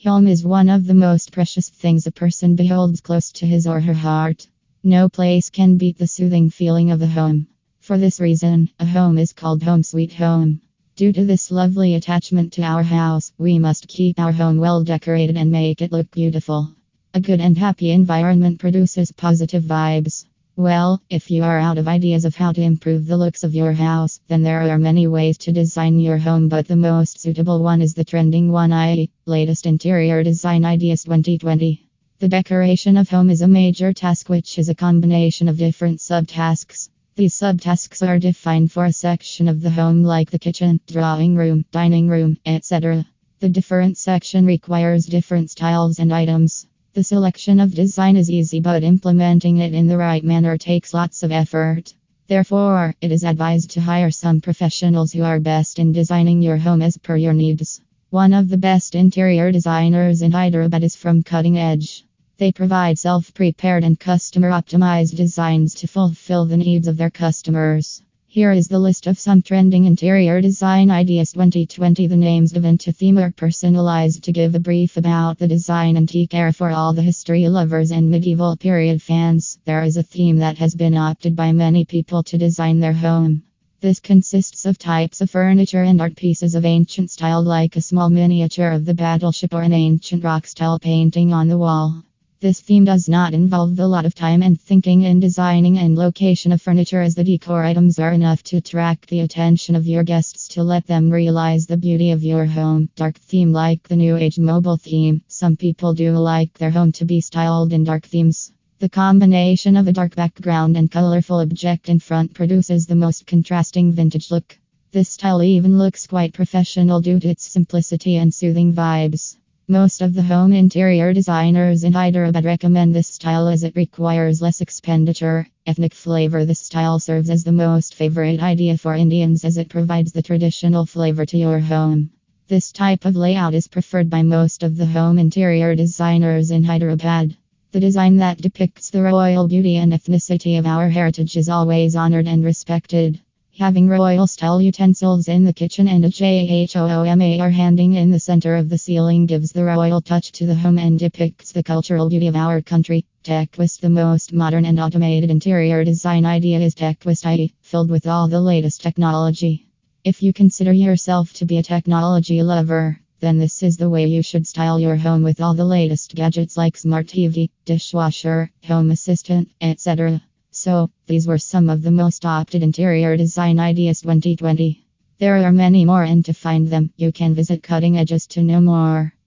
Home is one of the most precious things a person beholds close to his or her heart. No place can beat the soothing feeling of a home. For this reason, a home is called home sweet home. Due to this lovely attachment to our house, we must keep our home well decorated and make it look beautiful. A good and happy environment produces positive vibes. Well, if you are out of ideas of how to improve the looks of your house, then there are many ways to design your home, but the most suitable one is the trending one, i.e., latest interior design ideas 2020. The decoration of home is a major task which is a combination of different subtasks. These subtasks are defined for a section of the home like the kitchen, drawing room, dining room, etc. The different section requires different styles and items. The selection of design is easy, but implementing it in the right manner takes lots of effort. Therefore, it is advised to hire some professionals who are best in designing your home as per your needs. One of the best interior designers in Hyderabad is from Cutting Edge. They provide self-prepared and customer-optimized designs to fulfill the needs of their customers. Here is the list of some trending interior design ideas 2020. The names given to theme are personalized to give a brief about the design and take care for all the history lovers and medieval period fans. There is a theme that has been opted by many people to design their home. This consists of types of furniture and art pieces of ancient style, like a small miniature of the battleship or an ancient rock style painting on the wall. This theme does not involve a lot of time and thinking in designing and location of furniture, as the decor items are enough to attract the attention of your guests to let them realize the beauty of your home. Dark theme, like the New Age mobile theme. Some people do like their home to be styled in dark themes. The combination of a dark background and colorful object in front produces the most contrasting vintage look. This style even looks quite professional due to its simplicity and soothing vibes. Most of the home interior designers in Hyderabad recommend this style as it requires less expenditure. Ethnic flavor. This style serves as the most favorite idea for Indians as it provides the traditional flavor to your home. This type of layout is preferred by most of the home interior designers in Hyderabad. The design that depicts the royal beauty and ethnicity of our heritage is always honored and respected. Having royal style utensils in the kitchen and a JHOOMAR hanging in the center of the ceiling gives the royal touch to the home and depicts the cultural beauty of our country. TechTwist. The most modern and automated interior design idea is TechTwist, i.e., filled with all the latest technology. If you consider yourself to be a technology lover, then this is the way you should style your home, with all the latest gadgets like smart TV, dishwasher, home assistant, etc. So, these were some of the most opted interior design ideas 2020. There are many more, and to find them, you can visit Cutting Edges to know more.